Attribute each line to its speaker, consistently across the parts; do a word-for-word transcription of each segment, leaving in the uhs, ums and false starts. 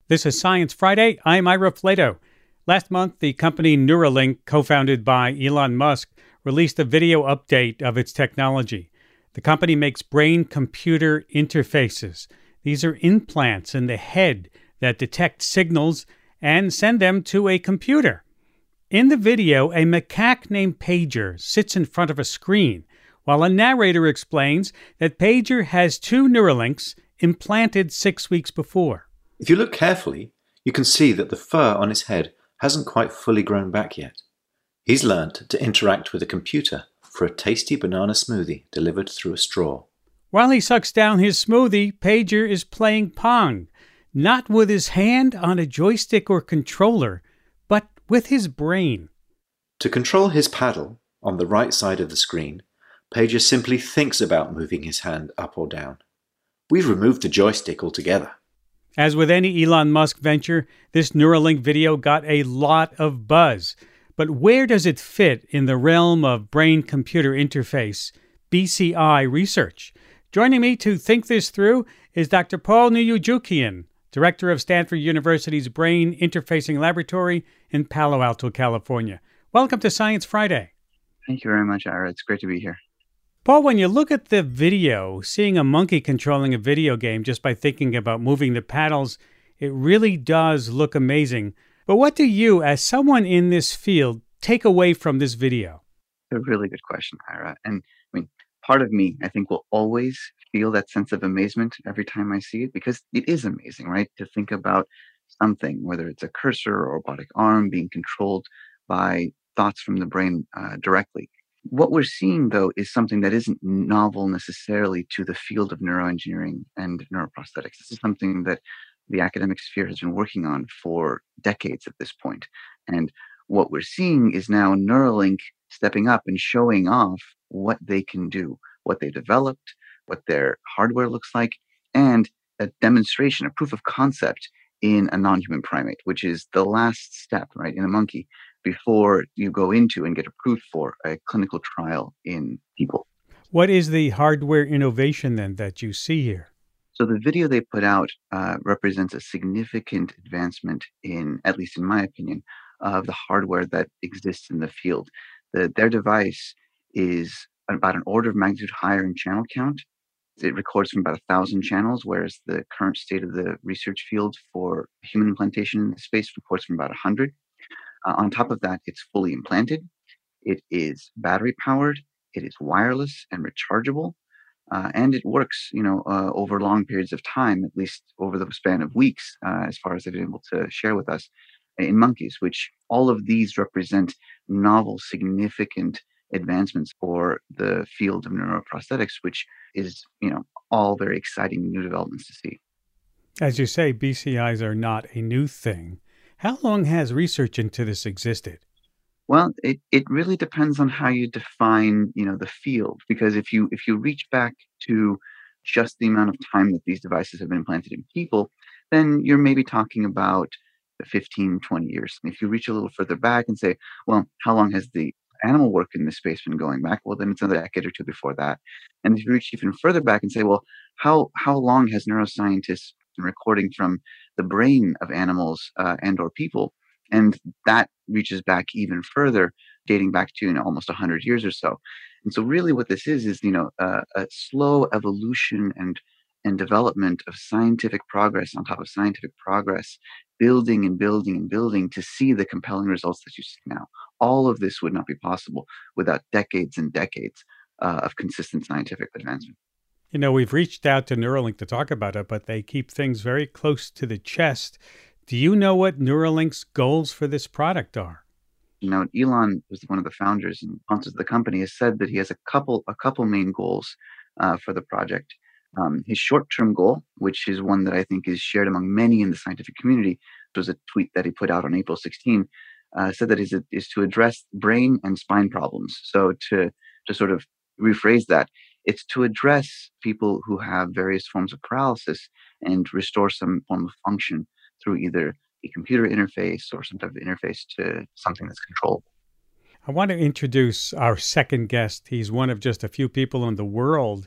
Speaker 1: This is Science Friday. I'm Ira Flato. Last month, the company Neuralink, co-founded by Elon Musk, released a video update of its technology. The company makes brain-computer interfaces. These are implants in the head that detect signals and send them to a computer. In the video, a macaque named Pager sits in front of a screen, while a narrator explains that Pager has two Neuralinks implanted six weeks before.
Speaker 2: If you look carefully, you can see that the fur on his head hasn't quite fully grown back yet. He's learned to interact with a computer for a tasty banana smoothie delivered through a straw.
Speaker 1: While he sucks down his smoothie, Pager is playing Pong, not with his hand on a joystick or controller, but with his brain.
Speaker 2: To control his paddle, on the right side of the screen, Pager simply thinks about moving his hand up or down. We've removed the joystick altogether.
Speaker 1: As with any Elon Musk venture, this Neuralink video got a lot of buzz. But where does it fit in the realm of brain-computer interface, B C I research? Joining me to think this through is Doctor Paul Nuyujukian, director of Stanford University's Brain Interfacing Laboratory in Palo Alto, California. Welcome to Science Friday.
Speaker 3: Thank you very much, Ira. It's great to be here.
Speaker 1: Paul, when you look at the video, seeing a monkey controlling a video game just by thinking about moving the paddles, it really does look amazing. But what do you, as someone in this field, take away from this video?
Speaker 3: A really good question, Ira. And I mean, part of me, I think, will always feel that sense of amazement every time I see it, because it is amazing, right? To think about something, whether it's a cursor or robotic arm, being controlled by thoughts from the brain uh, directly. What we're seeing, though, is something that isn't novel necessarily to the field of neuroengineering and neuroprosthetics. This is something that the academic sphere has been working on for decades at this point. And what we're seeing is now Neuralink stepping up and showing off what they can do, what they developed, what their hardware looks like, and a demonstration, a proof of concept in a non-human primate, which is the last step, right, in a monkey, before you go into and get approved for a clinical trial in people.
Speaker 1: What is the hardware innovation then that you see here?
Speaker 3: So the video they put out uh, represents a significant advancement in, at least in my opinion, of the hardware that exists in the field. The, their device is about an order of magnitude higher in channel count. It records from about a thousand channels, whereas the current state of the research field for human implantation in this space records from about one hundred. Uh, on top of that, it's fully implanted. It is battery powered. It is wireless and rechargeable. Uh, and it works, you know, uh, over long periods of time, at least over the span of weeks, uh, as far as they've been able to share with us in monkeys, which all of these represent novel, significant advancements for the field of neuroprosthetics, which is, you know, all very exciting new developments to see.
Speaker 1: As you say, B C Is are not a new thing. How long has research into this existed?
Speaker 3: Well, it, it really depends on how you define, you know, the field, because if you if you reach back to just the amount of time that these devices have been implanted in people, then you're maybe talking about fifteen, twenty years. And if you reach a little further back and say, well, how long has the animal work in this space been going back? Well, then it's another decade or two before that. And if you reach even further back and say, well, how how long has neuroscientists been recording from the brain of animals uh, and or people? And that reaches back even further, dating back to, you know, almost one hundred years or so. And so really what this is, is, you know, uh, a slow evolution and and development of scientific progress on top of scientific progress, building and building and building to see the compelling results that you see now. All of this would not be possible without decades and decades uh, of consistent scientific advancement.
Speaker 1: You know, we've reached out to Neuralink to talk about it, but they keep things very close to the chest. Do you know what Neuralink's goals for this product are?
Speaker 3: You know, Elon, who's one of the founders and sponsors of the company, has said that he has a couple a couple main goals uh, for the project. Um, his short-term goal, which is one that I think is shared among many in the scientific community, was a tweet that he put out on April sixteenth, uh, said that is, is to address brain and spine problems. So to to sort of rephrase that, it's to address people who have various forms of paralysis and restore some form of function through either a computer interface or some type of interface to something that's controllable.
Speaker 1: I want to introduce our second guest. He's one of just a few people in the world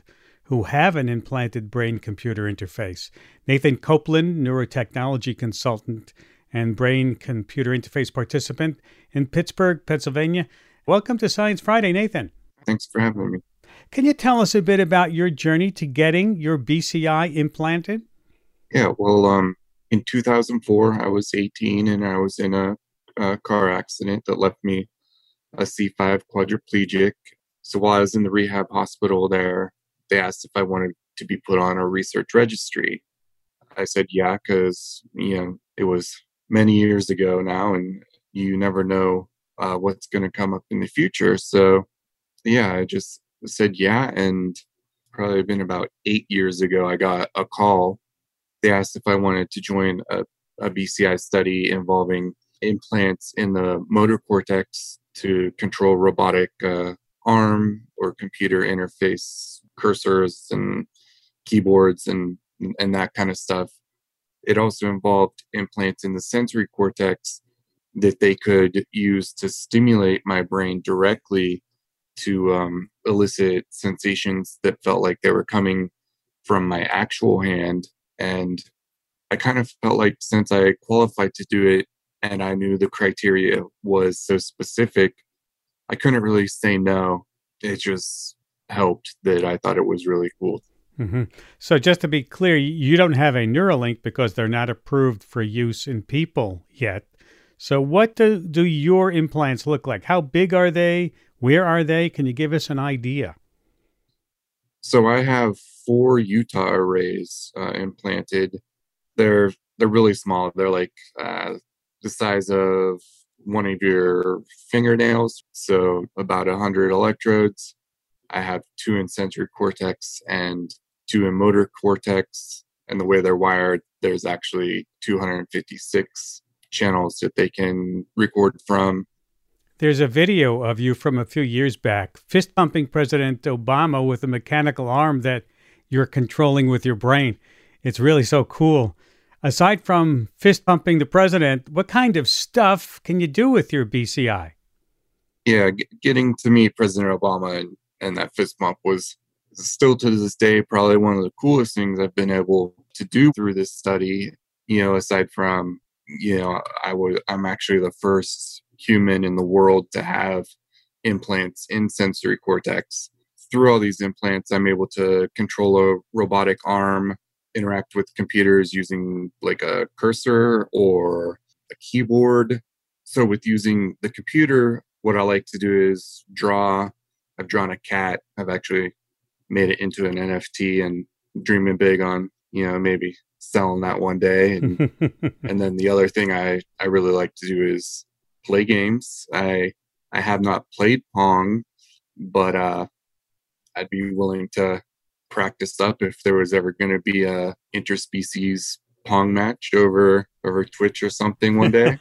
Speaker 1: who have an implanted brain-computer interface. Nathan Copeland, neurotechnology consultant and brain-computer interface participant in Pittsburgh, Pennsylvania. Welcome to Science Friday, Nathan.
Speaker 4: Thanks for having me.
Speaker 1: Can you tell us a bit about your journey to getting your B C I implanted?
Speaker 4: Yeah, well, um, in two thousand four, I was eighteen and I was in a, a car accident that left me a C five quadriplegic. So while I was in the rehab hospital there, they asked if I wanted to be put on a research registry. I said yeah, because, you know, it was many years ago now and you never know uh, what's going to come up in the future. So yeah, I just said yeah, and probably been about eight years ago, I got a call. They asked if I wanted to join a, a B C I study involving implants in the motor cortex to control robotic uh, arm or computer interface cursors and keyboards and and that kind of stuff. It also involved implants in the sensory cortex that they could use to stimulate my brain directly to um, elicit sensations that felt like they were coming from my actual hand. And I kind of felt like since I qualified to do it and I knew the criteria was so specific, I couldn't really say no. It just helped that I thought it was really cool.
Speaker 1: Mm-hmm. So just to be clear, you don't have a Neuralink because they're not approved for use in people yet. So what do, do your implants look like? How big are they? Where are they? Can you give us an idea?
Speaker 4: So I have four Utah arrays uh, implanted. They're they're really small. They're like uh, the size of one of your fingernails. So about one hundred electrodes. I have two in sensory cortex and two in motor cortex. And the way they're wired, there's actually two hundred fifty-six channels that they can record from.
Speaker 1: There's a video of you from a few years back, fist pumping President Obama with a mechanical arm that you're controlling with your brain. It's really so cool. Aside from fist pumping the president, what kind of stuff can you do with your B C I?
Speaker 4: Yeah, g- getting to meet President Obama and, and that fist pump was still to this day probably one of the coolest things I've been able to do through this study. You know, aside from, you know, I would, I'm actually the first human in the world to have implants in sensory cortex. Through all these implants, I'm able to control a robotic arm, interact with computers using like a cursor or a keyboard. So with using the computer, what I like to do is draw. I've drawn a cat. I've actually made it into an N F T and dreaming big on, you know, maybe selling that one day. And, and then the other thing I, I really like to do is play games. I I have not played Pong, but uh, I'd be willing to practice up if there was ever going to be a interspecies Pong match over over Twitch or something one day.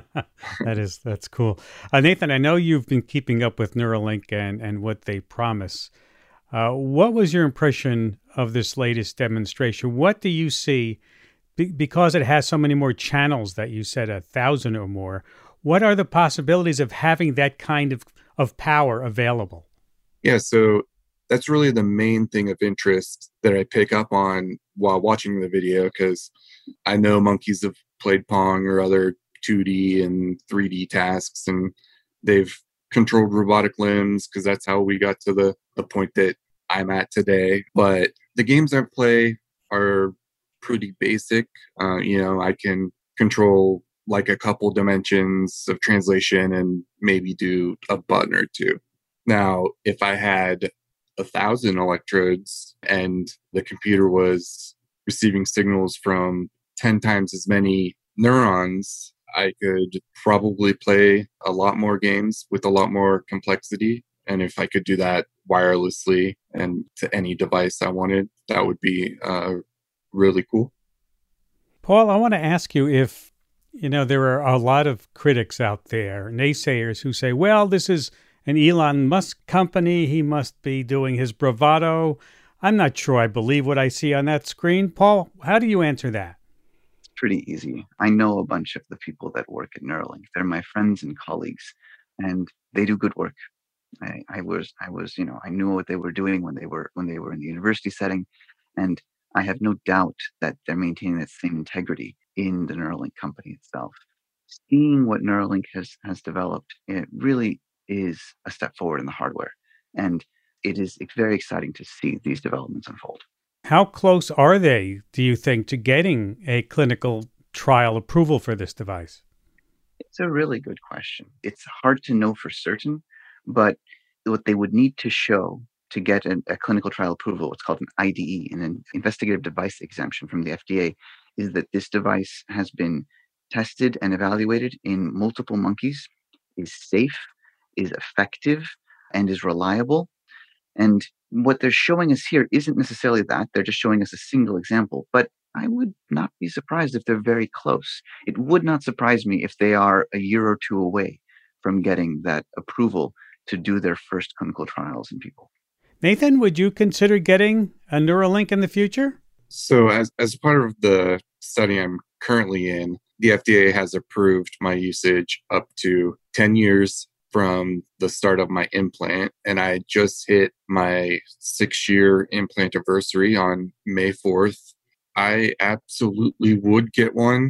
Speaker 1: that is that's cool. Uh, Nathan, I know you've been keeping up with Neuralink and, and what they promise. Uh, what was your impression of this latest demonstration? What do you see? Be- because it has so many more channels that you said, a thousand or more, what are the possibilities of having that kind of, of power available?
Speaker 4: Yeah, so that's really the main thing of interest that I pick up on while watching the video, because I know monkeys have played Pong or other two D and three D tasks, and they've controlled robotic limbs because that's how we got to the, the point that I'm at today. But the games I play are pretty basic. Uh, you know, I can control like a couple dimensions of translation and maybe do a button or two. Now, if I had a thousand electrodes and the computer was receiving signals from ten times as many neurons, I could probably play a lot more games with a lot more complexity. And if I could do that wirelessly and to any device I wanted, that would be uh, really cool.
Speaker 1: Paul, I want to ask you if, you know, there are a lot of critics out there, naysayers who say, well, this is an Elon Musk company. He must be doing his bravado. I'm not sure I believe what I see on that screen. Paul, how do you answer that?
Speaker 3: It's pretty easy. I know a bunch of the people that work at Neuralink. They're my friends and colleagues, and they do good work. I, I was, I was, you know, I knew what they were doing when they were when they were in the university setting, and I have no doubt that they're maintaining that same integrity in the Neuralink company itself. Seeing what Neuralink has has developed, it really is a step forward in the hardware, and it is it's very exciting to see these developments unfold.
Speaker 1: How close are they, do you think, to getting a clinical trial approval for this device?
Speaker 3: It's a really good question. It's hard to know for certain, but what they would need to show to get an, a clinical trial approval, what's called an I D E, an investigative device exemption from the F D A, is that this device has been tested and evaluated in multiple monkeys, is safe, is effective, and is reliable. And what they're showing us here isn't necessarily that. They're just showing us a single example. But I would not be surprised if they're very close. It would not surprise me if they are a year or two away from getting that approval to do their first clinical trials in people.
Speaker 1: Nathan, would you consider getting a Neuralink in the future?
Speaker 4: So as, as part of the study I'm currently in, the F D A has approved my usage up to ten years from the start of my implant. And I just hit my six-year implant anniversary on May fourth. I absolutely would get one,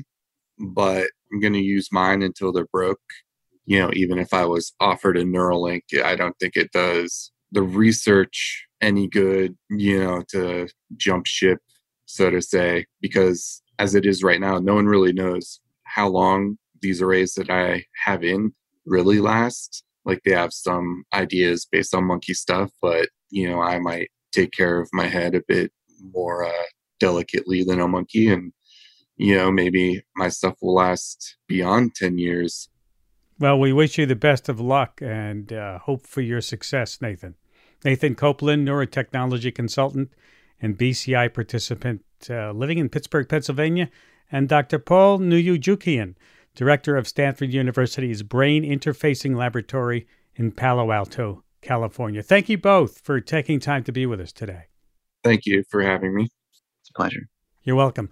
Speaker 4: but I'm going to use mine until they're broke. You know, even if I was offered a Neuralink, I don't think it does the research any good, you know, to jump ship, so to say, because as it is right now, no one really knows how long these arrays that I have in really last. Like, they have some ideas based on monkey stuff, but, you know, I might take care of my head a bit more uh, delicately than a monkey. And, you know, maybe my stuff will last beyond ten years.
Speaker 1: Well, we wish you the best of luck and uh, hope for your success, Nathan. Nathan Copeland, neurotechnology consultant and B C I participant uh, living in Pittsburgh, Pennsylvania, and Doctor Paul Nuyujukian, director of Stanford University's Brain Interfacing Laboratory in Palo Alto, California. Thank you both for taking time to be with us today.
Speaker 4: Thank you for having me.
Speaker 3: It's a pleasure.
Speaker 1: You're welcome.